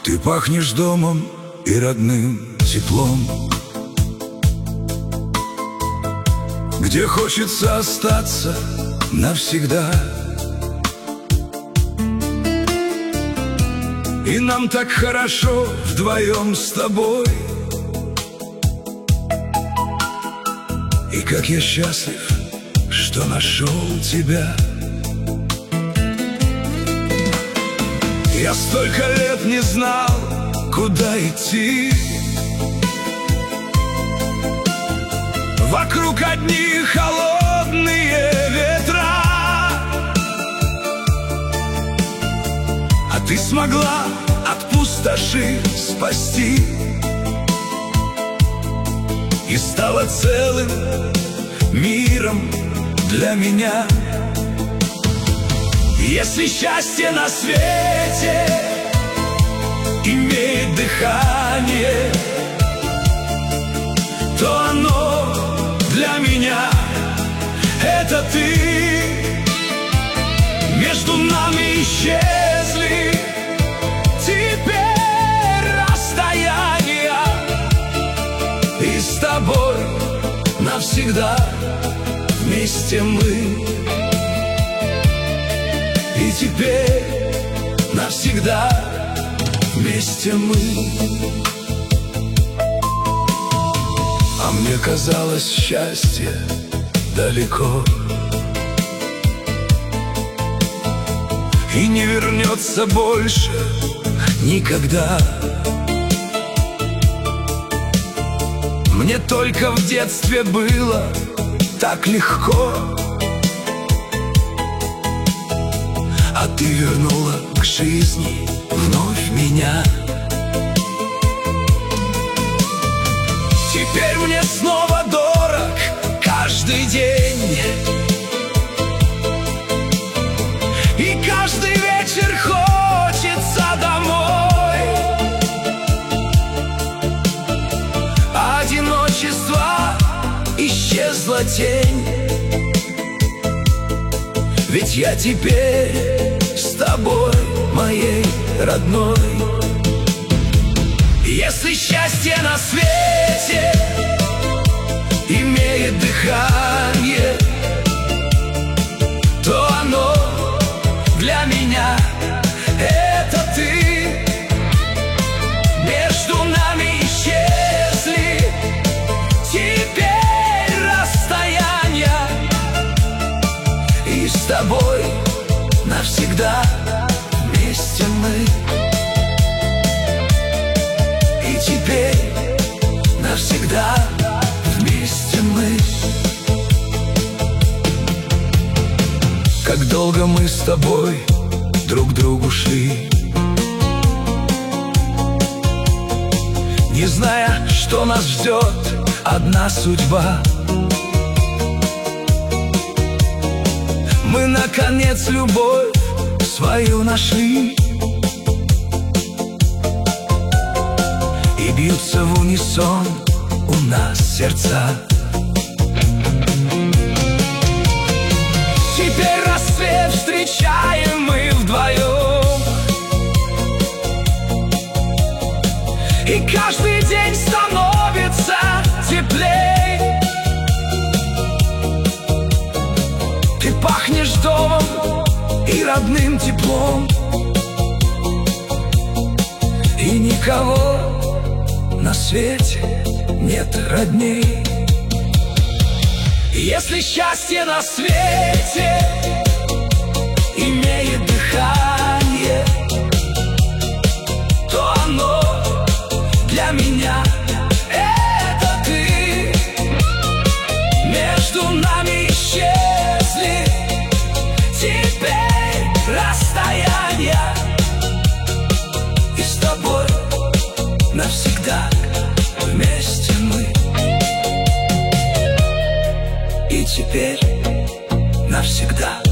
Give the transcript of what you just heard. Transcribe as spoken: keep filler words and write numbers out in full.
Ты пахнешь домом и родным теплом, где хочется остаться навсегда. И нам так хорошо вдвоем с тобой. И как я счастлив, что нашел тебя. Я столько лет не знал, куда идти. Вокруг одни холодные ветра, а ты смогла от пустоши спасти и стала целым миром для меня. Если счастье на свете имеет дыхание, то оно для меня — это ты. Между нами исчезли теперь расстояния, и с тобой навсегда вместе мы. И теперь навсегда вместе мы. А мне казалось, счастье далеко и не вернется больше никогда. Мне только в детстве было так легко, а ты вернула к жизни вновь меня. Теперь мне снова дорог каждый день, и каждый вечер хочется домой. Одиночество исчезла тень, ведь я теперь с тобой, моей родной. Если счастье на свете имеет дыхание, то оно для меня — это ты. Между нами исчезли теперь расстояния, и с тобой навсегда вместе мы. И теперь навсегда вместе мы. Как долго мы с тобой друг к другу шли, не зная, что нас ждет одна судьба. Мы, наконец, любовь свою нашли, и бьются в унисон у нас сердца. Теперь рассвет встречаем мы вдвоем, и каждый день становится теплей. Ты пахнешь домом и родным теплом, и никого на свете нет родней. Если счастье на свете имеет дыхание, то оно для меня — это ты. Между нами исчезли теперь расстояния, и с тобой навсегда вместе мы. И теперь навсегда